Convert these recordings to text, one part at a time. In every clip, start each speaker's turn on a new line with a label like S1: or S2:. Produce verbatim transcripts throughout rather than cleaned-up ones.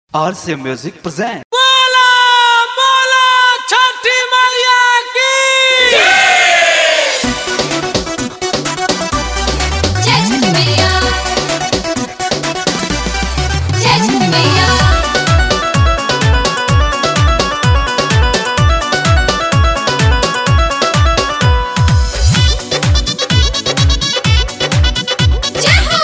S1: R C Music present.
S2: बोला बोला छठी मैया की
S3: जय छठी मैया जय छठी मैया जय हो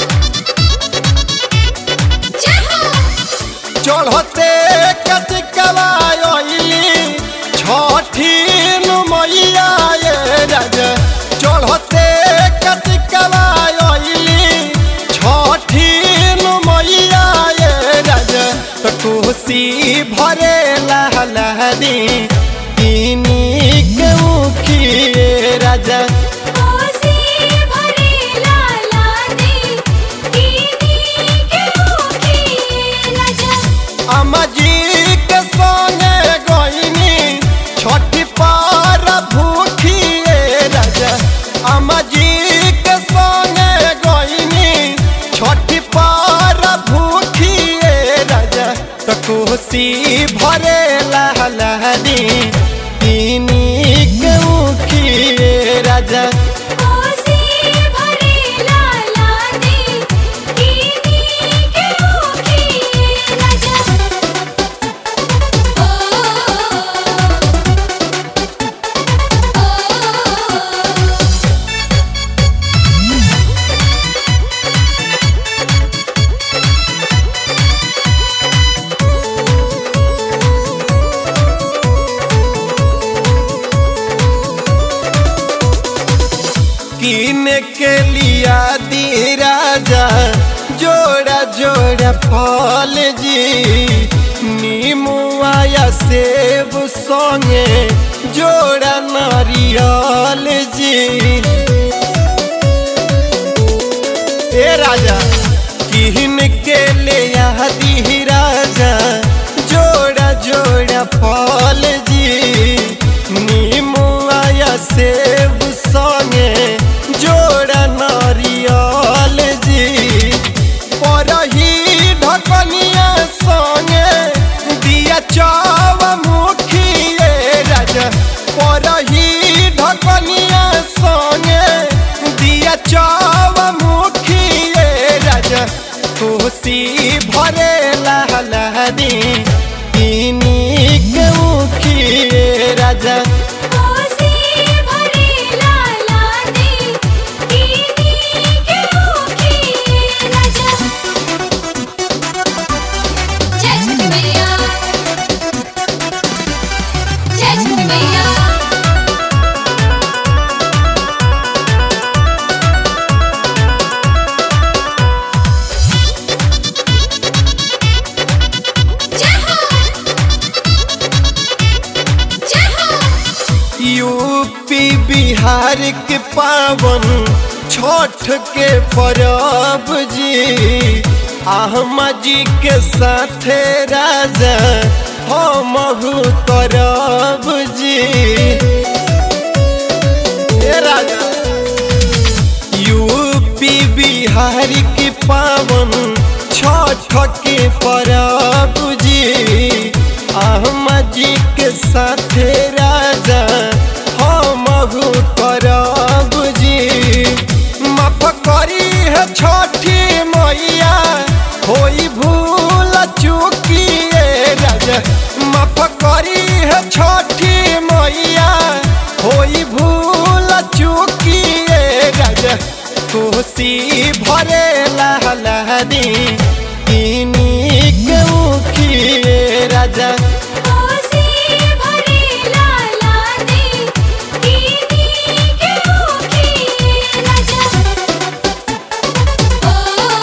S3: जय हो
S2: चढ़ते कतिकवाइली छठी मैया ये राज चढ़ते कतिकवाइली छठी मैया ये राज तो कोसी भरे लहलहरी इनी के मुखिए राजा
S3: कोसी भरे लाला दे कीनी के मुखी राजा
S2: अमजी के संगे गईनी छठी पार भूखिए राजा अमजी के संगे गईनी छठी पार भूखिए राजा तो कोसी भरे लहलहरी इनी के मुखिए राजा
S3: कोसी भरे लाला दे कीनी के मुखी राजा ओ
S2: कीने के लिया दी राजा जोड़ा जोड़ा फल जी नीमुआ या सेब संगे जोड़ा नारियल जी ए राजा कीन के लिया दी राजा जोड़ा जोड़ा फल जी नीमुआ या सेब संगे जोड़ा नारियल जी परही ढकनिया संगे दिया चाव मुखिए राजा परही ढकनिया संगे दिया चाव मुखिए राजा कोसी भरे लहलहरी इनी के मुखिए राजा
S3: कोसी भरे लाला दे कीनी के मुखी राजा जय छठी मैया जय छठी मैया जय हो जय हो
S2: यूपी बिहार के पावन छठ के परब जी आहमा जी के साथे राजा हम करब जी ए राजा यूपी बिहार के पावन छठ के परब जी आहमा जी के साथे राजा हम करब जी माफ करी है छठी मैया होई भूल चूकिए राजा माफ करी है छठी मैया होई भूल चूकिए राजा कोसी भरे लहलहरी इनी के मुखिए राजा
S3: कोसी भरे लाला दे कीनी के मुखी राजा ओ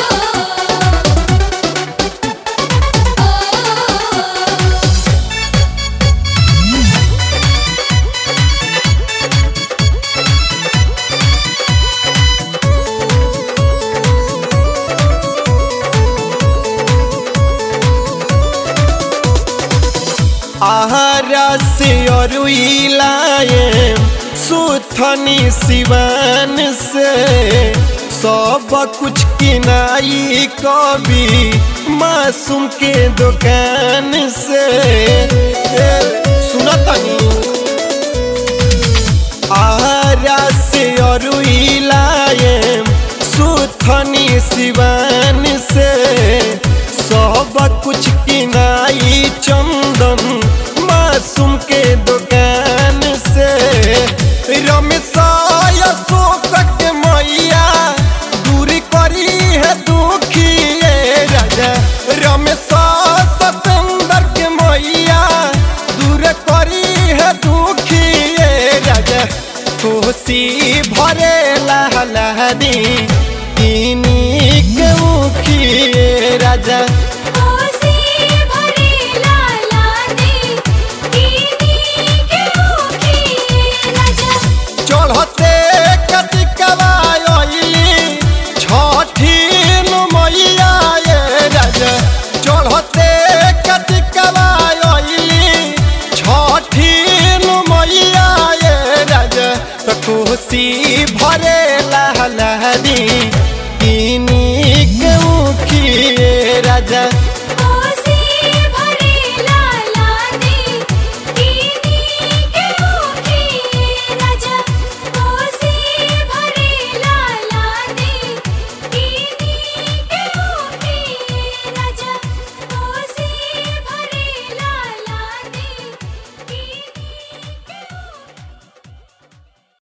S2: आहारा से अरुइलाए सुथनी सिवान से सब कुछ किनाई कभी मासूम के दुकान से सुना तनी आरा से अरुइलाए सुथनी सिवान से सब कुछ किनाई चंदन मासूम के दुकान से रमेशा अशोक के मैया दूर करी है दुखी राजा रमेशा सतेंद्र के मैया दूर करी है दुखी राजा कोसी भरे लहलहदी इनी के मुखी राजा
S3: कोसी भरे लाला दे दीदी के मुखी राजा
S2: चढ़ते कतिकवा आइली छठी मैया ये राजा चढ़ते कतिकवा आइली छठी मैया ये राजा तो कोसी भरे लहलहदी इनी के मुखी राजा।